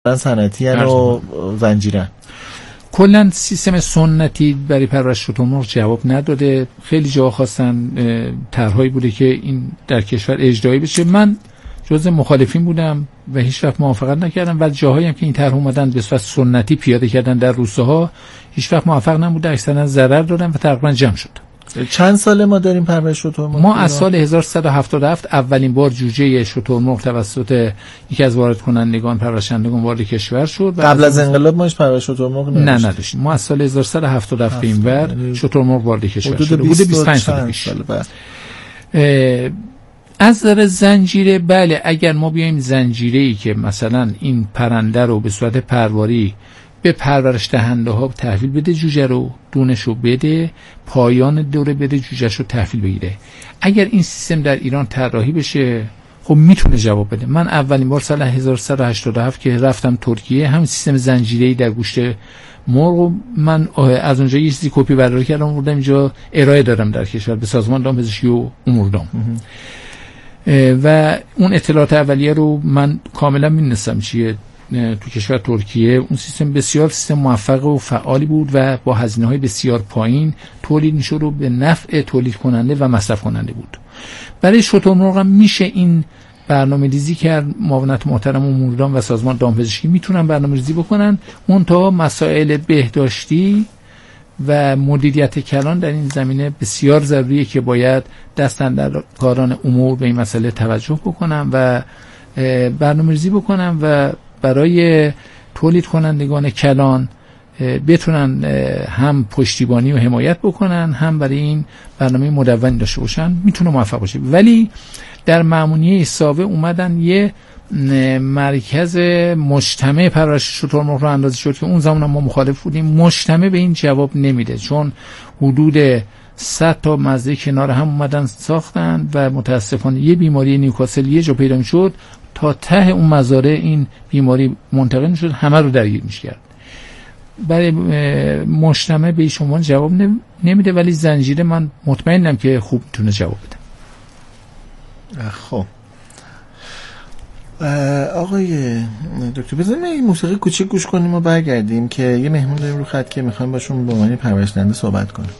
صنعتی و زنجیرن. کلا سیستم سنتی برای پرورش شترمرغ جواب نداده. خیلی جا خواستن طرحهایی بوده که این در کشور اجرایی بشه. من جزء مخالفین بودم و هیچ وقت موافقت نکردم و جاهایی هم که این طرح اومدن به صورت سنتی پیاده کردن در روستاها هیچ وقت موفق نبوده، اکثرا ضرر دادن و تقریبا جمع شد. چند ساله ما داریم پرورش شترمرغ؟ ما از سال 1377 اولین بار جوجه شترمرغ توسط یکی از وارد کنندگان پرورشندگان وارد کشور شد. قبل از انقلاب ما هیچ پرورش شترمرغ نداشتیم. ما از سال 1177 اینور شترمرغ وارد کشور شد. حدود 25 سال پیش. از نظر زنجیره، بله، اگر ما بیایم زنجیره‌ای که مثلا این پرنده رو به صورت پرواری به پرورش دهنده ها تحویل بده، جوجه رو دونش رو بده، پایان دوره بده، جوجهش رو تحویل بگیره، اگر این سیستم در ایران طراحی بشه خب میتونه جواب بده. من اولین بار سال 1187 که رفتم ترکیه، هم سیستم زنجیره‌ای در گوشت مرغ، من از اونجا یه چیزی کپی برداری کردم آوردم اینجا ارائه دادم در کشور به سازمان دامپزشکی و امور دام و اون اطلاعات اولیه رو من کاملا می‌دونستم چیه. تو کشور ترکیه اون سیستم بسیار سیستم موفق و فعالی بود و با هزینه‌های بسیار پایین تولید می‌شد و به نفع تولید کننده و مصرف کننده بود. برای شترمرغ هم میشه این برنامه‌ریزی کرد. معاونت محترم اموردام و سازمان دامپزشکی میتونن برنامه‌ریزی بکنن. منتها مسائل بهداشتی و مدیریت کلان در این زمینه بسیار ضروریه که باید دستاندرکاران امور به این مسئله توجه بکنن و برنامه‌ریزی بکنن و برای تولید کنندگان کلان بتونن هم پشتیبانی و حمایت بکنن، هم برای این برنامه مدون داشته باشن، میتونه موفق باشه. ولی در مامونیه ساوه اومدن یه مرکز مجتمع پرورش شترمرغ رو اندازی شد که اون زمان ما مخالف بودیم. مجتمع به این جواب نمیده، چون حدود 100 تا مزه کنار هم اومدن ساختن و متاسفانه یه بیماری نیوکاسل یه جا پیدا میشد تا ته اون مزارع این بیماری منتقل میشد، همه رو درگیر میشد. برای مجتمع به شما جواب نمیده، ولی زنجیره من مطمئنم که خوب میتونه جواب بده. خب آقای دکتر بذاریم این موسیقی کوچیک گوش کنیم و برگردیم که یه مهمون داریم رو خط که میخوایم باشون به عنوان پرورش دهنده صحبت کنیم.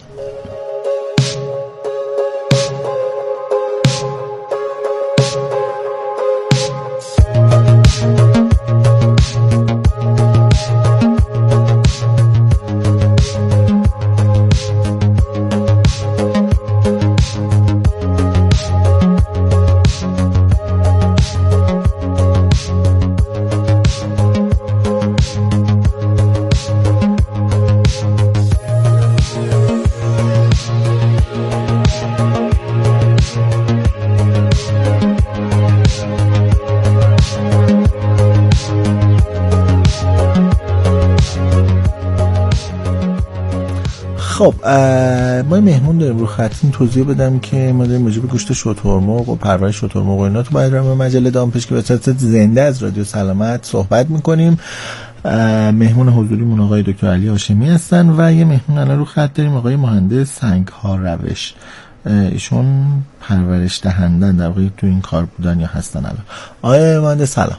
خب ما مهمون داریم رو خط. توضیح بدم که ما داریم راجع به گوشت شترمرغ و پرورش شترمرغ و اینا تو برنامه مجله دامپزشکی به صورت زنده از رادیو سلامت صحبت میکنیم. مهمون حضوریمون آقای دکتر علی هاشمی هستن و یه مهمون الان رو خط داریم آقای مهندس سنگ‌ها روش. ایشون پرورش دهندن در واقع تو این کار بودن یا هستن الان. آقای مهندس سلام.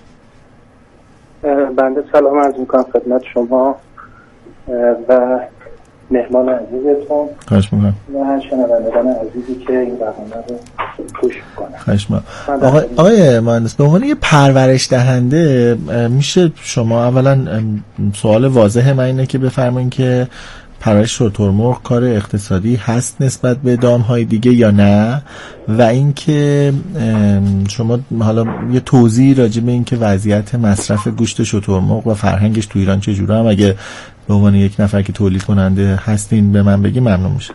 بنده سلام عرض میکنم خدمت شما و مهمان عزیزتون. خواهش میکنم. و شنوندگان عزیزی که این برنامه رو گوش میکنن. خواهش میکنم. آقای مهندس به عنوان یه پرورش دهنده میشه شما اولا سوال واضح من اینه که بفرمایید که پرورش شترمرغ کار اقتصادی هست نسبت به دامهای دیگه یا نه، و اینکه شما حالا یه توضیح راجع به اینکه وضعیت مصرف گوشت شترمرغ و فرهنگش تو ایران چجوره هم اگه به عنوان یک نفر که تولید کننده هستین به من بگی ممنون میشه.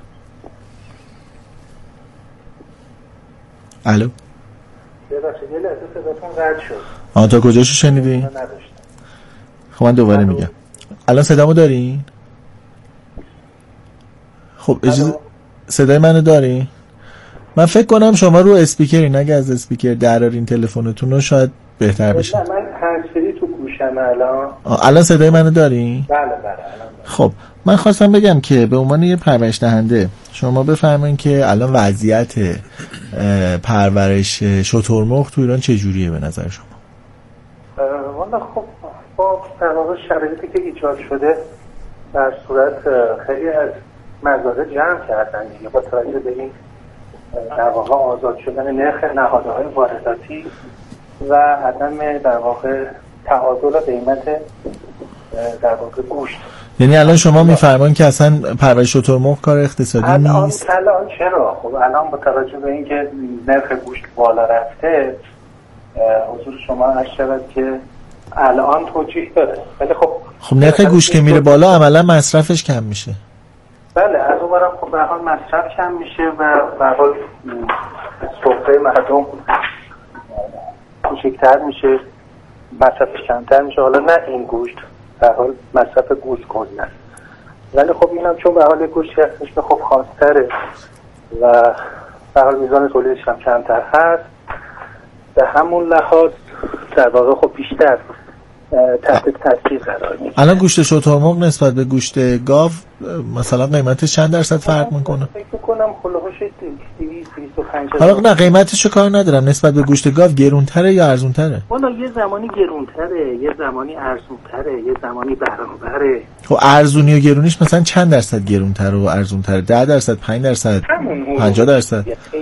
الو ببخشید یه لحظه صداتون قطع شد. تا کجاشو شنیدی؟ خب من دوباره میگم. الان صدامو داری؟ خب اجازه صدای منو داری؟ من فکر کنم شما رو اسپیکرین، اگه از اسپیکر درارین تلفنتون رو شاید بهتر بشه. من هندزفری تو گوشم الان. الان صدای منو داری؟ بله الان. خب من خواستم بگم که به عنوان یه پرورش دهنده شما بفرمایید که الان وضعیت پرورش شترمرغ تو ایران چه جوریه به نظر شما؟ والا خب خب در واقع شرایطی که ایجاد شده در صورت خیلی از مزارع جمع کردن دیگه با توجه به این در واقع آزاد شدن نرخ نهادهای وارداتی و عدم در واقع تعادل قیمت در واقع گوشت. یعنی الان شما میفرمایید که اصلا پرورش شترمرغ کار اقتصادی نیست؟ الان چرا؟ خب الان با توجه به اینکه نرخ گوشت بالا رفته حضور شما عرض شود که الان توجیه داره. ولی خب نرخ گوشت که میره بالا عملا مصرفش کم میشه. بله از اون برم خب به حال مصرف کم میشه و به حال سفره مردم کوچکتر میشه، مصرفش کمتر میشه. حالا نه این گوشت، به حال مصرف گوشت کلی است. ولی خب اینم چون به حال گوشتی هستش که خب خاص‌تره و به حال میزان تولیدش هم کمتر هست، به همون لحاظ در واقع خب بیشتر تحت تاثیر قرار میگیره. الان گوشت شترمرغ نسبت به گوشت گاو مثلا قیمتش چند درصد فرق میکنه؟ فکر می‌کنم هولوش 225. حالا نه قیمتشو کار ندارم، نسبت به گوشت گاو گرونتره یا ارزونتره؟ والا یه زمانی گرونتره، یه زمانی ارزونتره، یه زمانی برابره. خب ارزونی و گرونیش مثلا چند درصد گرونتره و ارزونتره؟ 10%، 5%، 50%؟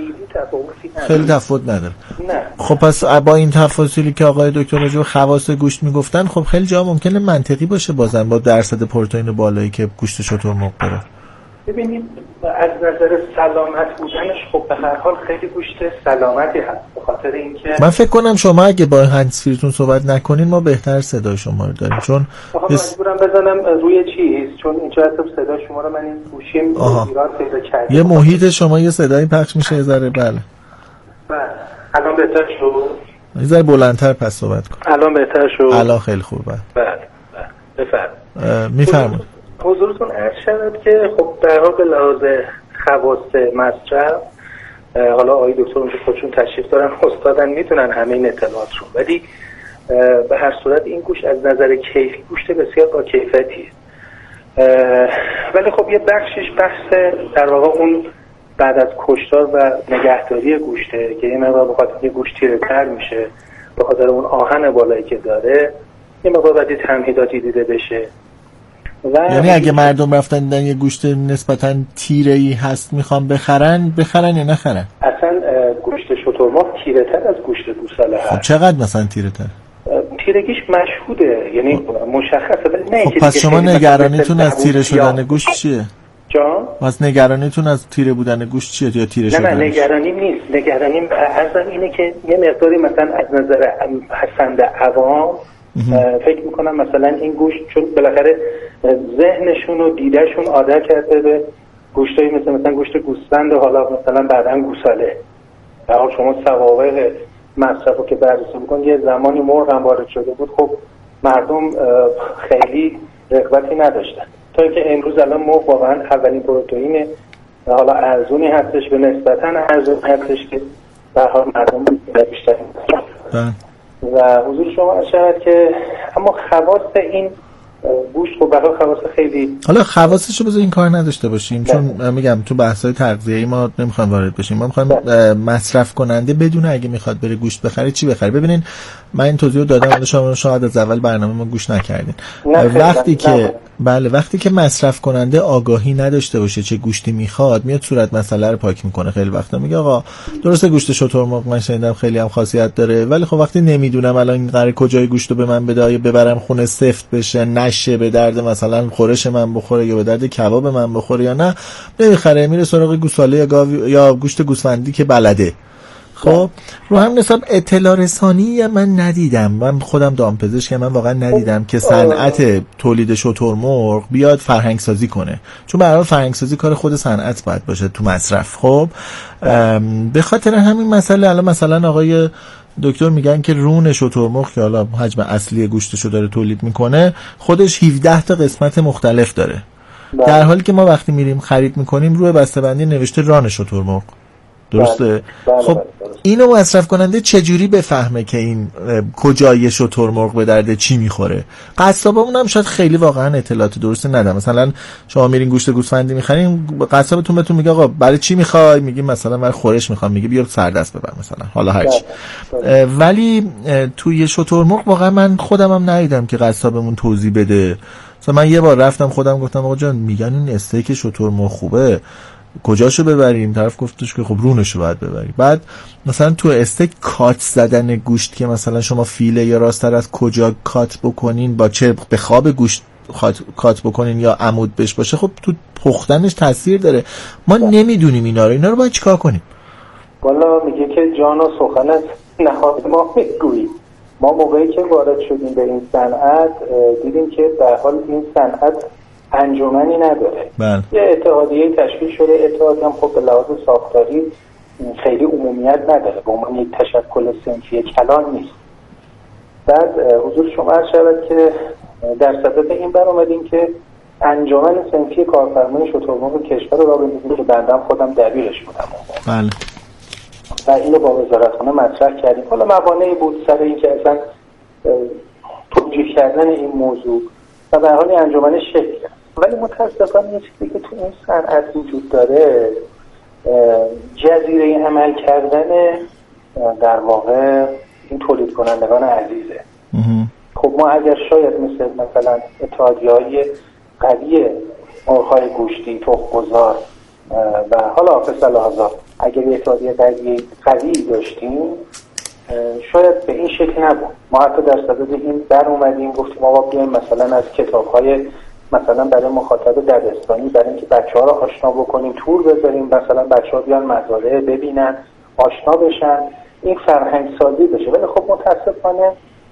خیلی تفاوت نداره. نه. خب پس با این تفاصیلی که آقای دکتر راجع به خواص گوشت میگفتن، خب خیلی جا ممکنه منطقی باشه بازم با درصد پروتئین بالایی که گوشت شترمرغ داره. ببینید از نظر سلامت بودنش خب به هر حال خیلی گوشت سلامتی هست، به خاطر اینکه من فکر کنم شما اگه با هندزفریتون صحبت نکنین ما بهتر صدای شما رو داریم، چون مجبورم بزنم روی چیز، چون اینجا حساب صدای شما رو من این گوشیم ایران پیدا کردم. یه محیط شما یه صدایی پخش میشه یه ذره. بله الان بهتر شد؟ یه ذره بلندتر پس صحبت کن. الان بهتر شد؟ الان خیلی خوبه. بله بفرمایید. میفرمایید. حضورتون عرض شود که خب در حال به لحاظ خواص مصرف، حالا آقای دکتر اونجا خودشون تشریف دارن، استادن، میتونن همه این اطلاعات رو، ولی به هر صورت این گوشت از نظر کیفی گوشت بسیار با کیفیتیه. ولی خب یه بخشش بحث در واقع اون بعد از کشتار و نگهداری گوشته که یه مقدار بخاطر که گوشت تیره‌تر میشه، به خاطر اون آهن بالایی که داره، یه مقدار باید تمهیداتی دیده بشه. یعنی اگه مردم رفتن دیدن یه گوشت نسبتاً تیره‌ای هست میخوام بخرن یا نخرن؟ اصلا گوشت شترمرغ تیره‌تر از گوشت گوساله هست. خب چقدر مثلا تیره‌تر؟ تیرگیش مشهوده، یعنی مشخصه، ولی نه. خب پس شما نگرانیتون از تیره شدن گوشت چیه؟ جان؟ پس نگرانیتون از تیره بودن گوشت چیه یا تیره شدن؟ نه نگرانی نیست. نگرانیم ارزم اینه که یه مقداری مثلا از نظر پسند عوام فکر میکنم مثلا این گوشت چون بالاخره ذهنشون و دیدهشون عادت کرده به گوشتایی مثلا گوشت گوسفند و حالا مثلا بعداً گوساله. در حال شما سوابق مصرف رو که بررسی میکن، یه زمانی مرغ هم وارد شده بود، خب مردم خیلی رغبتی نداشتن، تا اینکه امروز الان مرغ واقعا اولین پروتئین حالا ارزونی هستش، به نسبتاً ارزون هستش که در حال مردم بیشتر و حضور شما شاید که اما خواص این گوشت خب برای خواص خیلی، حالا خواصش رو بذار این کار نداشته باشیم چون میگم تو بحث‌های تغذیه‌ای ما نمیخوایم وارد بشیم، ما میخوایم مصرف کننده بدونه اگه میخواد بره گوشت بخره چی بخره. ببینین من این توضیح رو دادم ولی شما شاید از اول برنامه ما گوش نکردین. وقتی که مصرف کننده آگاهی نداشته باشه چه گوشتی میخواد، میاد صورت مسئله رو پاک میکنه. خیلی وقتا میگه آقا درسته گوشت شترمرغ من شنیدم خیلی هم خاصیت داره، ولی خب وقتی نمیدونم الان این قراره کجای گوشتو به من بده، یا ببرم خونه سفت بشه نشه، به درد مثلا خورش من بخوره یا به درد کباب من بخوره یا نه، نمیخره، میره سراغ گوساله یا گاو یا گوشت گوسفندی که بلده. خب رو هم نصاب اطلاع رسانی من ندیدم، من خودم دامپزشکم، من واقعا ندیدم که صنعت تولید شترمرغ بیاد فرهنگ سازی کنه، چون به هر حال فرهنگ سازی کار خود صنعت باید باشه تو مصرف. خب به خاطر همین مسئله الان مثلا آقای دکتر میگن که رون شترمرغ که حالا حجم اصلی گوشتشو داره تولید میکنه خودش 17 تا قسمت مختلف داره، در حالی که ما وقتی میریم خرید میکنیم روی بسته‌بندی نوشته ران شترمرغ. درسته؟ خب اینو مصرف کننده چجوری بفهمه که این کجای شترمرغ به درد چی میخوره؟ قصابمون هم شاید خیلی واقعا اطلاعات درستی ندن. مثلا شما میرین گوشت گوسفندی میخرین، قصابتون بهتون میگه آقا برای چی میخوای؟ میگیم مثلا من خورش میخوام، میگه بیا سردست ببر مثلا، حالا هرچی. ولی توی شترمرغ واقعا من خودم هم ندیدم که قصابمون توضیح بده. مثلا من یه بار رفتم خودم گفتم آقا جان میگن این استیک شترمرغ خوبه، کجاشو ببریم؟ طرف گفتش که خب رونشو باید ببری. بعد مثلا تو استیک کات زدن گوشت که مثلا شما فیله یا راستر از کجا کات بکنین، با چه به خواب گوشت کات بکنین یا عمود بش باشه، خب تو پختنش تاثیر داره. ما نمیدونیم اینا رو باید چیکار کنیم؟ والا میگه که جان و سخنت نهاد ما میگوییم. ما موقعی که وارد شدیم به این صنعت دیدیم که در حال این صنعت انجمنی نداره. یه اتحادیه تشکیل شده، اتحادیه هم خب به لحاظ ساختاری خیلی عمومیت نداره، به عنوان یک تشکل صنفی کلان نیست. بعد حضور شما عرض شود که در صدد این برآمدیم که انجمن صنفی کارفرمای شترمرغ کشور رو را بندازیم که بنده خودم دبیرش بودم. بله. و اینو با وزارتخانه مطرح کردیم. حالا موانعی بود سر این که اصلا توجیه کردن این موضوع و به حال انجمن شکل. ولی متاسفانه یه چیزی که تو این صنعت وجود داره، جزیره عمل کردن در واقع این تولید کنندگان عزیزه. خب ما اگر شاید مثلا اتحادیه‌های قوی مرغ‌های گوشتی، تخم‌گذار و حالا فسله‌ها، اگر یه اتحادیه قوی داشتیم شاید به این شکل نبود. ما حتی در صدد این در اومدیم گفتیم ما بیایم مثلا از کتاب‌های مثلا برای مخاطب دبستانی، برای اینکه بچه‌ها رو آشنا بکنیم تور بذاریم، مثلا بچه‌ها بیان مزارع ببینن، آشنا بشن، این فرهنگ سازی بشه. ولی خب متاسفانه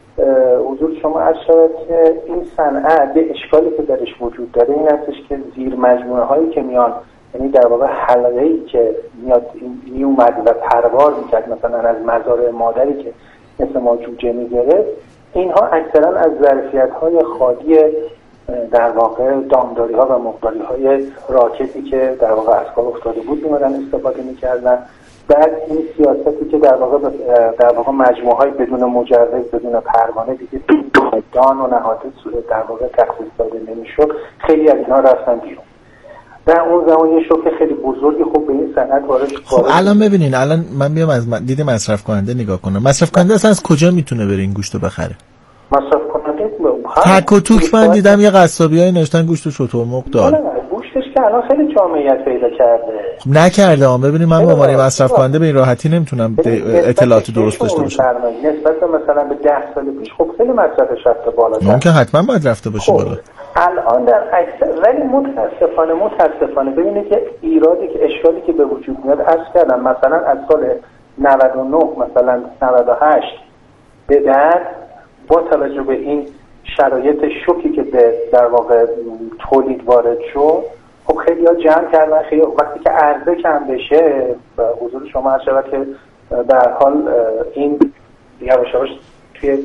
حضور شما عرض شود که این صنعت یه اشکالی که درش وجود داره این هستش که زیر مجموعه هایی که میان، یعنی در واقع حلقه‌ای که میاد میومد و پرواز میکرد مثلا از مزارع مادری که مثل ما جوجه میگرفت، اینها اکثرا از ظرفیت‌های خالی در واقع دامداری ها و مقداری های راکتی که در واقع از کار افتاده بود میمدن استفاده میکردن. بعد این سیاستی که در واقع مجموعه های بدون مجوز، بدون پروانه دیگه دان و نهاده در واقع تخصیص داده نمیشد، خیلی از اینا رفتن بیرون. در اون زمان یه شوک خیلی بزرگی خب به این صنعت وارد شد. خب الان ببینین، الان من بیام از دید مصرف کننده نگاه کنم. مصرف کننده اصلا از کجا میتونه بره این گوشتو بخره؟ مصرف کننده تک و توک من دیدم یه قصابیای نوشتن گوشت شترمرغ داره. گوشتش که الان خیلی جامعیت پیدا کرده. خب نکرده ببینید من به عنوان مصرف کننده به این راحتی نمیتونم اطلاعات درست داشته باشم. نسبت به مثلا به 10 سال پیش خب خیلی مصرفش رفته بالا. اون که حتما باید رفته باشه بالا. الان در اکثر، ولی متاسفانه ببینید که ایرادی که اشکالی که به وجود میاد عرض کردم مثلا از سال 99 مثلا 98 به بعد با توجه به این شرایط شوکی که در واقع تولید وارد شد، خب خیلی ها جمع کردن. خیلی وقتی که عرضه کم بشه حضور شما هر شود که در حال این یواش یواش توی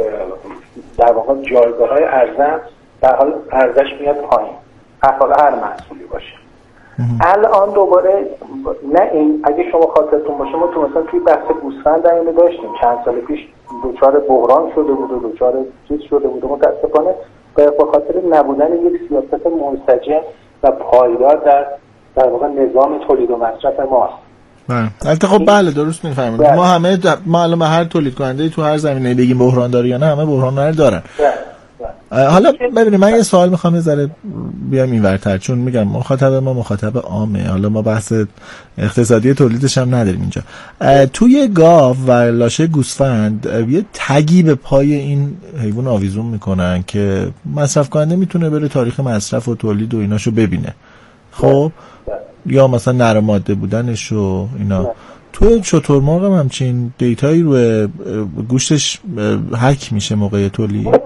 در واقع جایگاه های عرضه در حال عرضش میاد پایین، هر محصولی باشه. الان دوباره نه این، اگه شما خاطرتون باشه ما تو مثلا توی بحث گوسفند اینو داشتیم چند سال پیش، دچار بحران شده بود و دچار چیز شده بود. متاسفانه به خاطر نبودن یک سیاست منسجم و پایدار در واقع نظام تولید و مصرف ماست. البته خب بله درست میفهمید. ما الان هر تولید کننده تو هر زمینه‌ای بگیم بحران داره یا نه، همه بحران دارن. حالا ببینید من یه سوال میخوام یه ذره بیام اینورتر، چون میگم مخاطب ما مخاطب عامه، حالا ما بحث اقتصادی تولیدش هم نداریم اینجا. توی گاو و لاشه گوسفند یه تگی به پای این حیوان آویزون میکنن که مصرف کننده میتونه بره تاریخ مصرف و تولید و ایناشو ببینه. خب یا مثلا نر ماده بودنش و اینا. توی شترمرغ هم همچین دیتایی روی گوشتش حک میشه موقع تولید؟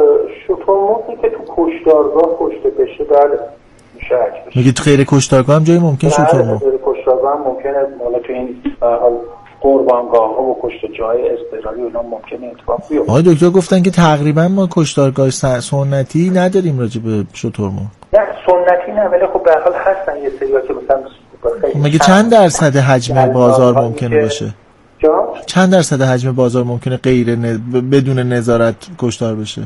کشتارگاه کشته بشه بله میشه حک بشه. میگه غیر کشتارگاه هم جایی ممکن شترمرغ؟ غیر کشتارگاه هم ممکنه، حالا تو این قربانگاه ها و کشته جای اضطراری اونا ممکنه اتفاق بیفته. آقای دکتر گفتن که تقریبا ما کشتارگاه سنتی نداریم راجع به شترمرغ. نه سنتی نه، ولی خب به هر حال هستن یه سری که مثلا مگه چند درصد حجم بازار ممکنه باشه؟ چند درصد حجم بازار ممکنه بدون نظارت کشتار بشه؟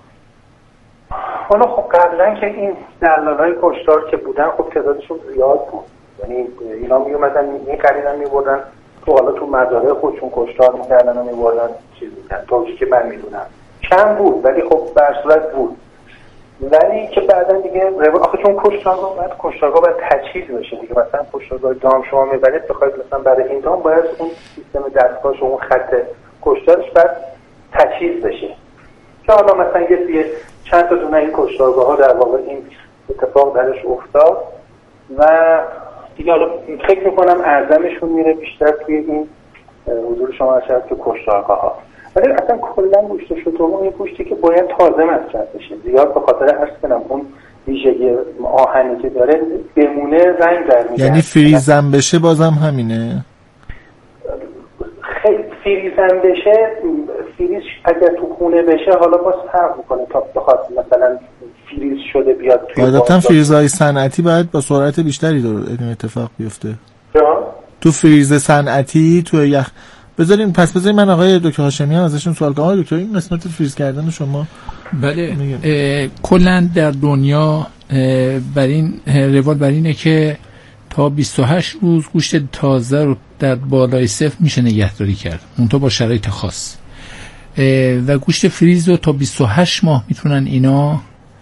حالا خب قبلا که این دلالای کشتار که بودن خب تعدادشون زیاد بود، یعنی اینا میومدن می‌خریدن می‌بردن تو، حالا تو مزارع خودشون کشتار می‌کردن و می‌بردن چیز می‌کردن، تا چیزی که من می‌دونم کم بود ولی خب به هر صورت بود. ولی که بعدا دیگه آخه چون کشتارگاه باید تجهیز بشه دیگه، مثلا کشتارگاه دام شما میبرید بخواید مثلا برای این دام باید اون سیستم دستگاهش و اون خط کشتارش باید تجهیز بشه، که حالا مثلا یه چند تا دونه این کشتارگاه ها در واقع این اتفاق درش افتاد و دیگه حالا فکر میکنم اعظمشون میره بیشتر توی این حضور شما شاید که کشتارگاه ها. ولی اصلا کلا گوشت شترمرغ یه گوشتی که باید تازه مصرف بشه، زیاد به خاطر عرض کنم اون ویژگی آهنی که داره بمونه رنگ در میده. یعنی فریزن بشه بازم همینه؟ خیلی فریزن بشه، فریز اگر تو خونه بشه حالا باز فرق میکنه تا بخواد مثلا فریز شده بیاد توی عادتا فریزهای صنعتی باید با سرعت بیشتری این اتفاق بیفته. تو فریز صنعتی تو یخ بذاریم من آقای دکتر هاشمی هم ازشون سوال کنم. آقای دکتر این قسمت فریز کردن شما بله کلا در دنیا بر این روال بر اینه که تا 28 روز گوشت تازه رو در بالای صفر میشه نگهداری کرد، اونطور با شرایط خاص، و گوشت فریز رو تا 28 ماه میتونن اینا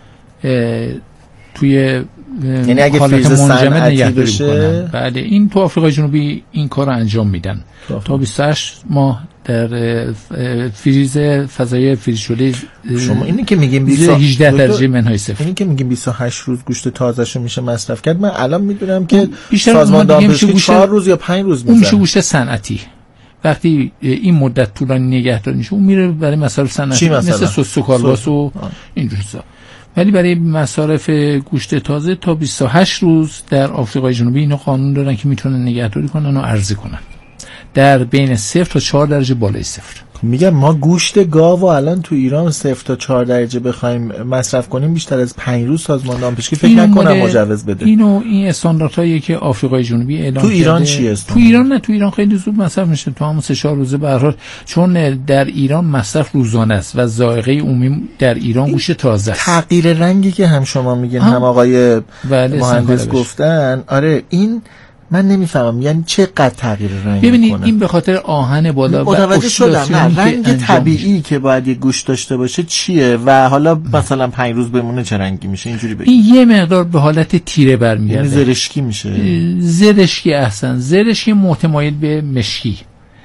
توی یعنی اگه فریز صنعتی بشه. بله این تو آفریقای جنوبی این کار رو انجام میدن تا 28 ماه در فریز فضای فریز شده. شما اینی که میگیم 18 درجه منهای صفر، اینی که میگیم 28 روز گوشت تازه‌شو میشه مصرف کرد، من الان میدونم که سازمان دامپزشکی 4 روز یا 5 روز میذاره. اون میشه گوشت صنعتی. وقتی این مدت طولانی نگهداری میشه اون میره برای مصرف صنعتی مثل سس و کالباس و اینجور چیزا. ولی برای مصارف گوشت تازه تا 28 روز در آفریقای جنوبی اینو قانون دارن که میتونن نگهداری کنن و عرضه کنن در بین 0 تا 4 درجه بالای صفر. میگم ما گوشت گاو و الان تو ایران 0 تا 4 درجه بخوایم مصرف کنیم بیشتر از 5 روز سازمان دامپزشکی فکر نکنم مجوز بده. این استانداردهایی که آفریقای جنوبی اعلام کرده. تو ایران چیه؟ تو ایران خیلی زود مصرف میشه، تو همون 3-4 روزه به هر حال، چون در ایران مصرف روزانه است و ذائقه عمومی در ایران گوشت تازه است. تغییر رنگی که هم شما میگین هم آقای مهندس گفتن، آره این من نمیفهمم یعنی چقدر تغییر رنگ ببینید این به خاطر آهن بالا و اکسیداسیون رنگ طبیعی که باید یه گوشت داشته باشه چیه و حالا مثلا 5 روز بمونه چه رنگی میشه؟ اینجوری بگید. این یه مقدار به حالت تیره برمیگرده، یعنی زرشکی میشه. زرشکی احسن، زرشکی محتمل به مشکی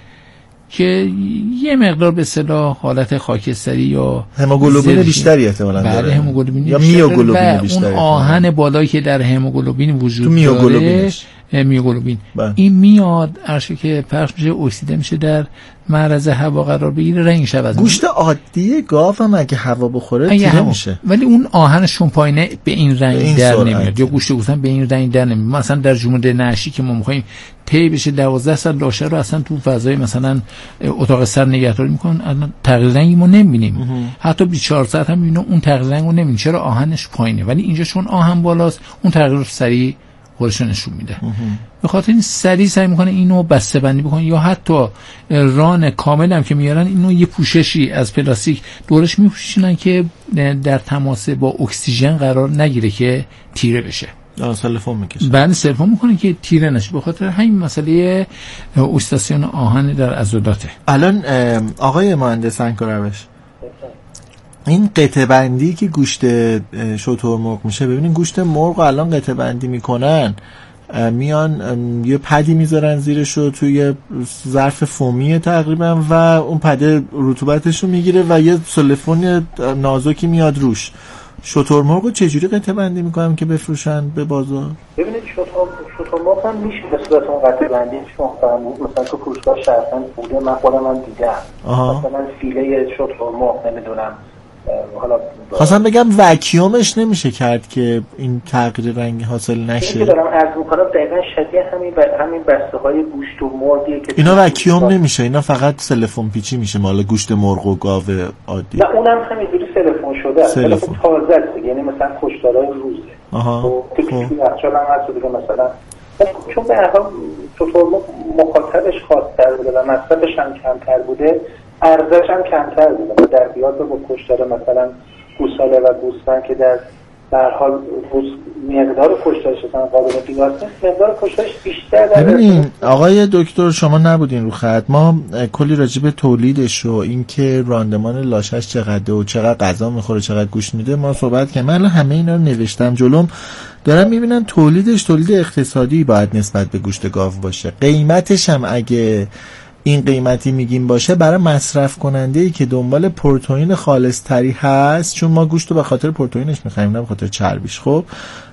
که یه مقدار به اصطلاح حالت خاکستری یا هموگلوبین بیشتری احتمالاً داره. بله هموگلوبین یا میوگلوبین بیشتری. اون آهن بالایی که در هموگلوبین وجود داره میوگلوبین این میاد عرشه که پخش میشه اکسیده میشه در معرض هوا قرار بگیره رنگش عوض میشه. گوشت عادی گاو هم اگه هوا بخوره تیره میشه، ولی اون آهنشون پایینه به این رنگ در نمیاد، یا گوشت گوسفند به این رنگ در نمیاد. مثلا در جمله نعشی که ما میخوایم طی بشه 12 سال لاشه رو اصلا تو فضای مثلا اتاق سر نگهداری میکنن، الان تغییر رنگی ما نمیبینیم، حتی 24 ساعت هم میبینیم اون تغییر رنگو نمیبینیم. چرا؟ آهنش پایینه. ولی اینجا چون آهن بالاست اون تغییر رو سریع خودش نشون میده. به خاطر این سعی میکنه اینو بسته بندی بکنه، یا حتی ران کامل هم که میارن اینو یه پوششی از پلاستیک دورش میپوشونن که در تماس با اکسیژن قرار نگیره که تیره بشه. سلفون میکشه. بعد سلفون میکنه که تیره نشه. به خاطر همین مسئله اکسیداسیون آهن در عضلاته. الان آقای مهندس انکاروش، این قطعه بندی که گوشت شترمرغ میشه، ببینین گوشت مرغ الان قطعه بندی میکنن، میان یه پدی میذارن زیرش رو توی ظرف فومی تقریبا و اون پده رطوبتش رو میگیره و یه سلفون نازکی میاد روش. شترمرغ رو چجوری قطعه بندی میکنن که بفروشن به بازار؟ ببینید شترمرغ هم میشه به صورت اون قطعه بندی شما فرمود، مثلا تو فروشگاه شهرسند بوده، من خودم هم دیدم. مثلا فیله شترمرغ نمیدونم، حالا خواستم بگم وکیومش نمیشه کرد که این تغییر رنگ حاصل نشه. این که دارم عرض میکنم دقیقا شبیه همین بسته های گوشت و مرغیه که اینا وکیوم نمیشه، اینا فقط سلفون پیچی میشه مال گوشت مرغ و گاو عادی. نه اونم همینجوری سلفون شده، سلفون تازه است، یعنی مثلا کشتارای روزه. آها. تو یخچال هم هست دیگه، مثلا چون به هر حال شترمرغ مخاطبش خاص‌تر بوده و مصرفش هم کمتر بوده، ارزش هم کمتر بوده. در بیاد با کشتار مثلا گوساله و گوسفند که در هر حال مقدار کشتارش اصلا قابل قیاس نیست، مقدار کشتارش بیشتر. ببینین آقای دکتر شما نبودین رو خط، ما کلی راجع به تولیدش و اینکه راندمان لاشش چقدره و چقدر غذا میخوره چقدر گوشت میده ما صحبت کردیم. من همه اینا رو نوشتم جلوم، دارم میبینم تولیدش تولید اقتصادی باید نسبت به گوشت گاو باشه. قیمتش هم اگه این قیمتی میگیم باشه برای مصرف کننده ای که دنبال پروتئین خالص تری هست، چون ما گوشت رو به خاطر پروتئینش میخریم نه به خاطر چربیش، خب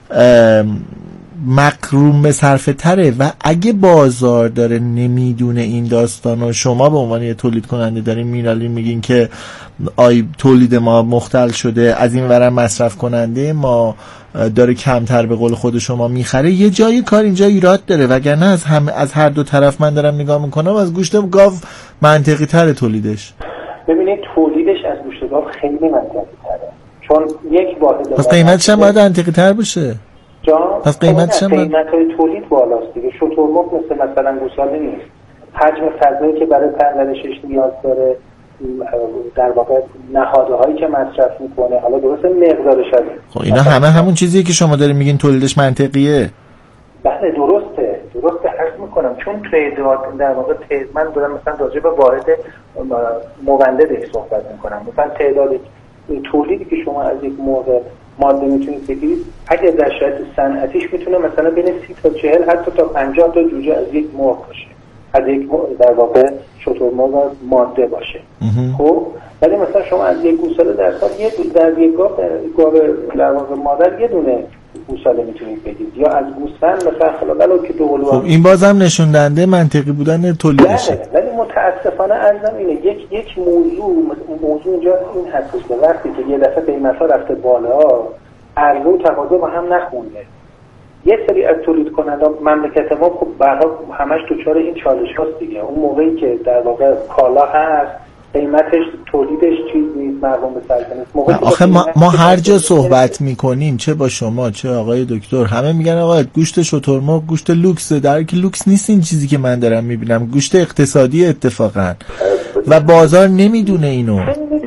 مقروم به صرفه تره. و اگه بازار داره نمیدونه این داستانو، شما به عنوان یه تولید کننده دارین میرالین میگین که تولید ما مختل شده، از این ورم مصرف کننده ما داره کمتر به قول خود شما میخره، یه جایی کار اینجا ایراد داره. وگرنه از هر دو طرف من دارم نگاه میکنم از گوشت گاو منطقی تره تولیدش. ببینید تولیدش از گوشت گاو خیلی منطقی تره، چون یک واحد پس قیمتش هم باید منطقی تر بشه. پس قیمتش هم قیمت‌های تولید بالاست دیگه. شترمرغ مثلا گوساله نیست، حجم فضایی که برای پرورشش نیاز داره، در واقع نهادهایی که مصرف میکنه، حالا درسته مقدارش هست. خب اینا همون چیزیه که شما دارین میگین تولیدش منطقیه. بله درسته عرض میکنم، چون تعداد در واقع من دارم مثلا راجع به واحد مولدش صحبت میکنم. مثلا تعداد تولیدی که شما از یک مرغ ماده میتونید بگیرید، اگر در شرایط صنعتیش میتونه مثلا بین 30 تا 40 حتی تا 50 تا جوجه از یک مرغ باشه، از یک در واقع شترمرغ ماده باشه. خب ولی مثلا شما از یک گوساله در سال در یک گاو در واقع مادر یه دونه گوساله میتونید بگیرید، یا از گوسفند مثلا ولو که دو قلو. خب این بازم نشون دهنده منطقی بودن تولیدشه. ولی متاسفانه ارزم اینه یک موضوع اینجا این هستش که وقتی که یه دفعه قیمت‌ها رفته بالا، عرضه و تقاضا با هم نخونده. یه سری از تولید کنندگان مملکت ما خب برها همش دچار این چالش هاست دیگه. اون موقعی که در واقع کالا هست قیمتش تولیدش چیز نیست، مردم به سر نیست. آخه ما هر جا صحبت میکنیم، چه با شما چه آقای دکتر، همه میگن آقا گوشت شترمرغ گوشت لوکسه، در حالی که لوکس نیست این چیزی که من دارم میبینم، گوشت اقتصادی اتفاقا و بازار نمیدونه اینو.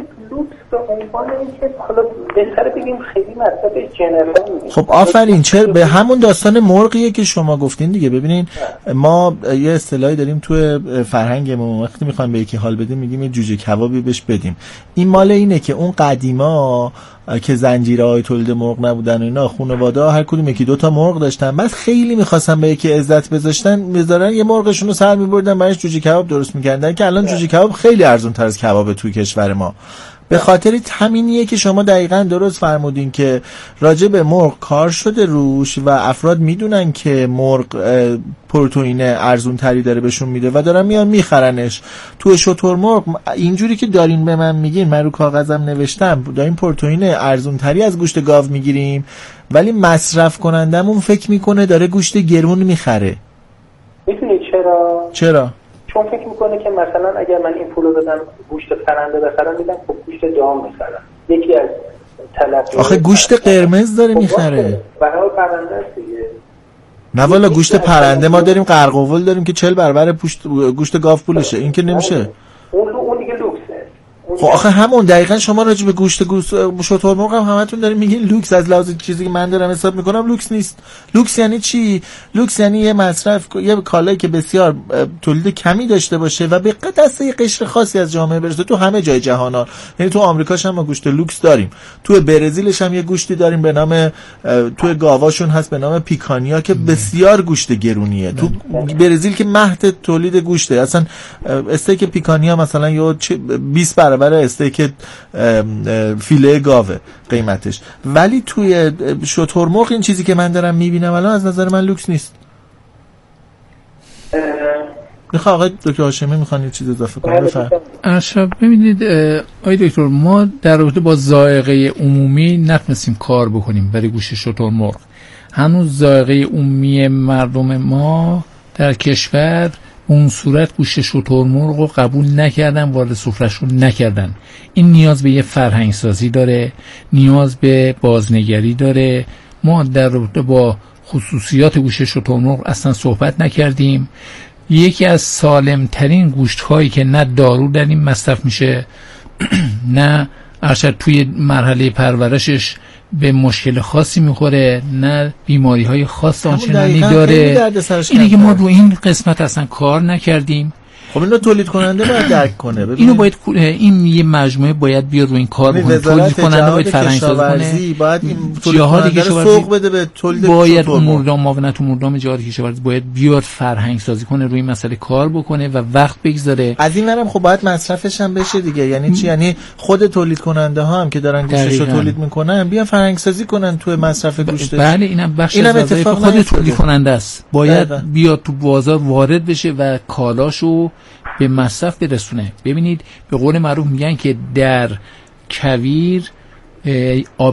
حالا بهتره بگیم خیلی مطلب جنرال. خب آفرین، چرا به همون داستان مرغیه که شما گفتین دیگه. ببینین ما یه اصطلاحی داریم تو فرهنگمون، وقتی میخوایم به یکی حال بدیم میگیم یه جوجه کبابی بهش بدیم. این مال اینه که اون قدیما که زنجیرهای تولید مرغ نبودن و اینا، خانواده هر کدوم یکی دو تا مرغ داشتن، بعد خیلی می‌خواستن به یکی عزت بذارن یه مرغشون رو سر می‌بردن براش جوجه کباب درست می‌کردن که الان جوجه کباب خیلی ارزان‌تر از کباب توی کشور ما. به خاطر همینیه که شما دقیقاً درست فرمودین که راجع به مرغ کار شده روش و افراد میدونن که مرغ پروتئین ارزون تری داره بهشون میده و دارن میان میخرنش. تو شترمرغ اینجوری که دارین به من میگین، من رو کاغذم نوشتم، دارین پروتئین ارزون تری از گوشت گاو میگیریم، ولی مصرف کنندمون فکر میکنه داره گوشت گرون میخره. میدونی چرا؟ چون فکر میکنه که مثلا اگر من این پولو بدم گوشت پرنده بخرم، میدم خب گوشت دام میخرم. یکی از طلبات آخه گوشت قرمز داره میخره. برای پرنده است دیگه. نه والا گوشت پرنده ما داریم قرقاول داریم که 40 برابر گوشت گاو پولشه، این که نمیشه. اون دیگه لوکسه. خب آخه همون دقیقاً شما راجع به گوشت شترمرغ هم همتون دارین میگین لوکس. از لحاظ چیزی که من دارم حساب میکنم لوکس نیست. لوکس یعنی چی؟ لوکس یعنی یه مصرف، یه کالایی که بسیار تولید کمی داشته باشه و به دست یه قشر خاصی از جامعه برسه. تو همه جای جهان ها، یعنی تو آمریکاش هم ما گوشت لوکس داریم، تو برزیلش هم یه گوشتی داریم به نام، تو گاواشون هست به نام پیکانیا که بسیار گوشت گرونیه. تو برزیل که مهد تولید گوشته، اصلا استیک پیکانیا مثلا یه 20 برابر استیک فیله گاوه قیمتش. ولی توی شترمرغ این چیزی که من دارم میبینم الان از نظر من لوکس نیست. میخواه آقای دکتر هاشمی میخوان یه چیز اضافه کنم؟ بفرمایید. ببینید آقای دکتر، ما در رابطه با ذائقه عمومی نتونستیم کار بکنیم برای گوشت شترمرغ. هنوز ذائقه عمومی مردم ما در کشور اون صورت گوشت شترمرغ رو قبول نکردن، وارد سفره‌شون نکردن. این نیاز به یه فرهنگ سازی داره، نیاز به بازنگری داره. ما در رابطه با خصوصیات گوشت شترمرغ اصلا صحبت نکردیم. یکی از سالمترین گوشت هایی که نه دارو در این مصرف میشه نه ارشد توی مرحله پرورشش به مشکل خاصی میخوره، نه بیماری های خاص آنچنانی داره. اینه که ما رو این قسمت اصلا کار نکردیم. خب اینو تولید کننده باید درک کنه. اینو باید این یه مجموعه باید بیاد رو این کار بکنه. تولید کننده باید فرهنگ‌سازی کنه. باید این تولید کننده رو سوق بده به تولید. باید مردم معاونت و مردم جهاد کشاورزی باید بیاد فرهنگ‌سازی کنه، روی این مسئله کار بکنه و وقت بگذاره. از این ورم خب باید مصرفش هم بشه دیگه. یعنی چی؟ یعنی خود تولید کننده ها هم که دارن گوشتشو تولید میکنن بیان فرهنگ‌سازی کنن تو مصرف گوشت. بله اینم بخش از وظایف خود تولید کننده است. باید بیاد تو بازار وارد بشه و کالاشو به مصرف برسونه. ببینید به قول معروف میگن که در کویر آب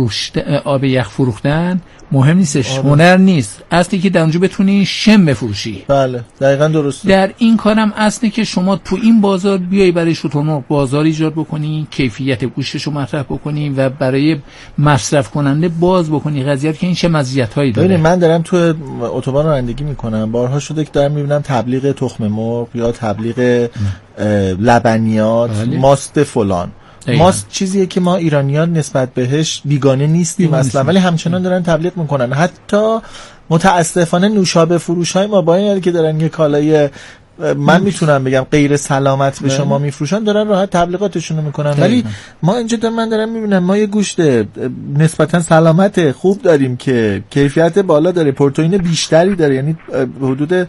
یخ فروختن مهم نیستش، هنر نیست، اصلی که در اونجا بتونی شم بفروشی. بله دقیقاً درسته. در این کارم اصلی که شما تو این بازار بیای برای شترمرغ بازار ایجاد بکنی، کیفیت گوشتش رو مطرح بکنی و برای مصرف کننده باز بکنی قضیه که این چه مزیت‌هایی داره. ببین من دارم تو اتوبان رانندگی میکنم، بارها شده که دارم میبینم تبلیغ تخم مرغ یا تبلیغ لبنیات، ماست فلان. ماست چیزیه که ما ایرانیان نسبت بهش بیگانه نیستیم اصلا، ولی همچنان دارن تبلیغ میکنن. حتی متاسفانه نوشابه فروش های ما با این حالی که دارن یه کالای من میتونم بگم غیر سلامت به شما میفروشن، دارن راحت تبلیغاتشون رو میکنن. ولی ما اینجا من دارم میبینم ما یه گوشت نسبتا سلامت خوب داریم که کیفیت بالا داره، پروتئین بیشتری داره، یعنی حدود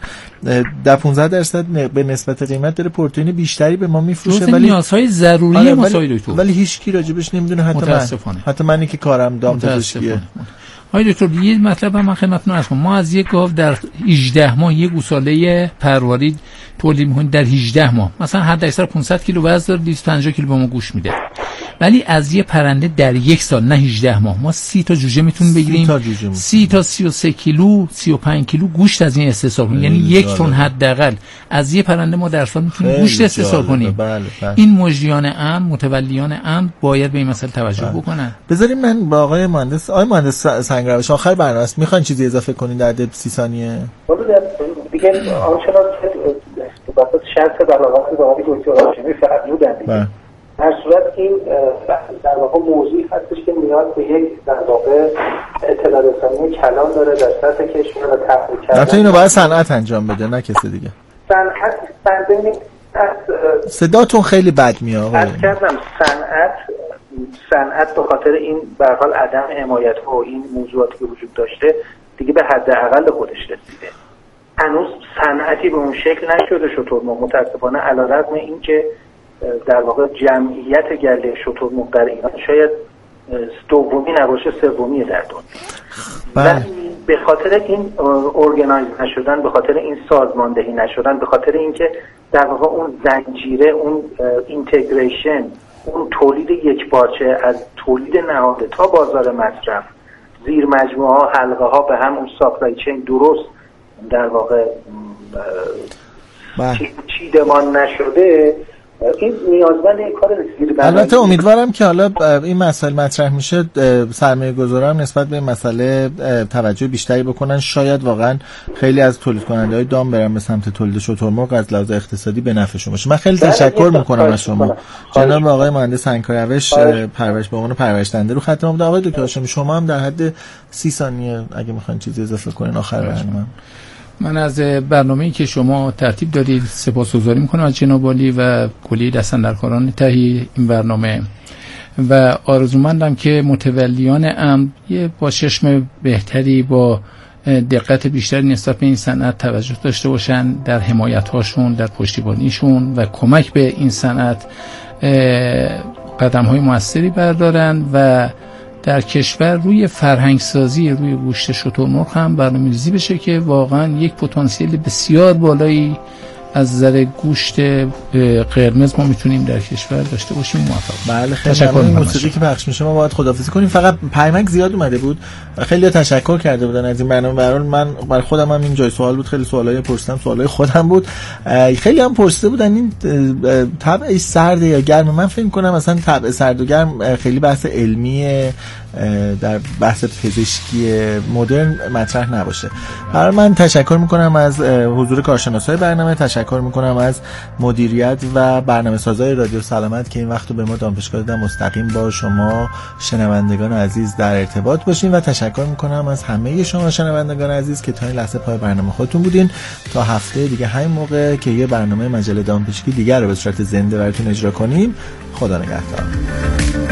15% به نسبت قیمت داره پروتئین بیشتری به ما میفروشه، ولی نیازهای ضروری مسائل دکتر، ولی هیچ کی راجبش نمیدونه. حتی منی که کارم دامپزشکیه. آقای دکتر یه مطلب من خدمتتون عرض کنم. ما از یک گاو در 18 ماه یک گوساله پرواری تولید می‌کنیم. در 18 ماه مثلا حد اکثر 500 کیلو وزن داره، 250 کیلو به ما گوشت میده. ولی از یه پرنده در یک سال نه 18 ماه ما 30 تا جوجه میتونیم بگیریم. 30 تا 33 کیلو 35 کیلو گوشت از این استحصال کنیم. یعنی 1 تن حداقل از یه پرنده ما در سال میتونیم گوشت استحصال کنیم. بله. این مجریان امن، متولیان امن باید به این مسئله توجه بکنن. بذاریم من با آقای مهندس سنگروش آخر برنامه است، میخواین چیزی اضافه کنین در 30 ثانیه؟ دیگه آنچنان بابت شرط بلاغت با آقای دکتر هاشمی فرمودن دیگه. در صورت این در واقع موضوعی هستش که نیاز به یک در واقع اطلاع رسانی کلان داره در سطح کشور و تحقیق کردن. البته اینو باید صنعت انجام بده نه کسی دیگه. صداتون خیلی بد میاد آقا. عرض کردم صنعت به خاطر این به هر حال عدم حمایت و این موضوعاتی که وجود داشته دیگه به حداقل خودش رسیده. هنوز صنعتی به اون شکل نشده شترمرغ متاسفانه، علیرغم این که در واقع جمعیت گله شترمرغ در ایران شاید دومی نباشه سومی در دنیا. و به خاطر این ارگانایز نشدن، به خاطر این سازماندهی نشدن، به خاطر اینکه در واقع اون زنجیره، اون اینتگریشن، اون تولید یکپارچه از تولید نهاده تا بازار مصرف، زیر مجموعه ها، حلقه ها به هم اون ساپلای چین درست در واقع چیدمان نشده، این نیازمند یک کار زیربنایی. البته امیدوارم که حالا این مسائل مطرح میشه سرمایه گذاران نسبت به مسئله توجه بیشتری بکنن، شاید واقعا خیلی از تولید کننده‌های دام برن به سمت تولید شترمرغ، از لحاظ اقتصادی به نفعشون باشه. من خیلی تشکر میکنم از شما جناب آقای مهندس سنگروش، پرورش به عنوان پرورش‌دهنده رو خط ما. آقای دکتر هاشمی شما هم در حد 30 ثانیه اگه میخواین چیزی اضافه کنین آخر برنامه. من از برنامه‌ای که شما ترتیب دادید سپاسگزاری میکنم از جناب عالی و کلیه دستاندرکاران تهیه این برنامه و آرزومندم که متولیان امر با چشم بهتری، با دقت بیشتری نسبت به این صنعت توجه داشته باشن در حمایت‌هاشون، در پشتیبانیشون و کمک به این صنعت قدم‌های موثری بردارن و در کشور روی فرهنگسازی روی گوشت شترمرغ هم برنامه‌ریزی بشه که واقعا یک پتانسیل بسیار بالایی از نظر گوشت قرمز ما میتونیم در کشور داشته باشیم. موفق. بله خیلی ممنون. موسیقی که پخش میشه ما باید خداحافظی کنیم. فقط پیامک زیاد اومده بود، خیلی تشکر کرده بودن از این برنامه. به هر حال من برای خودم هم این جای سوال بود، خیلی سوالای پرسیدم، سوالای خودم بود. خیلی هم پرسیده بودن این طبع سرد یا گرم. من فکر کنم مثلا طبع سرد و گرم خیلی بحث علمی در بحث پزشکی مدرن مطرح نباشه. برای من تشکر میکنم از حضور کارشناسای برنامه، تشکر میکنم از مدیریت و برنامه‌سازای رادیو سلامت که این وقت رو به ما دامپزشکا دادن مستقیم با شما شنوندگان عزیز در ارتباط باشین، و تشکر میکنم از همه شما شنوندگان عزیز که تا این لحظه پای برنامه خودتون بودین. تا هفته دیگه همین موقع که یه برنامه مجله دامپزشکی دیگر رو به صورت زنده براتون اجرا کنیم. خدا نگهدار.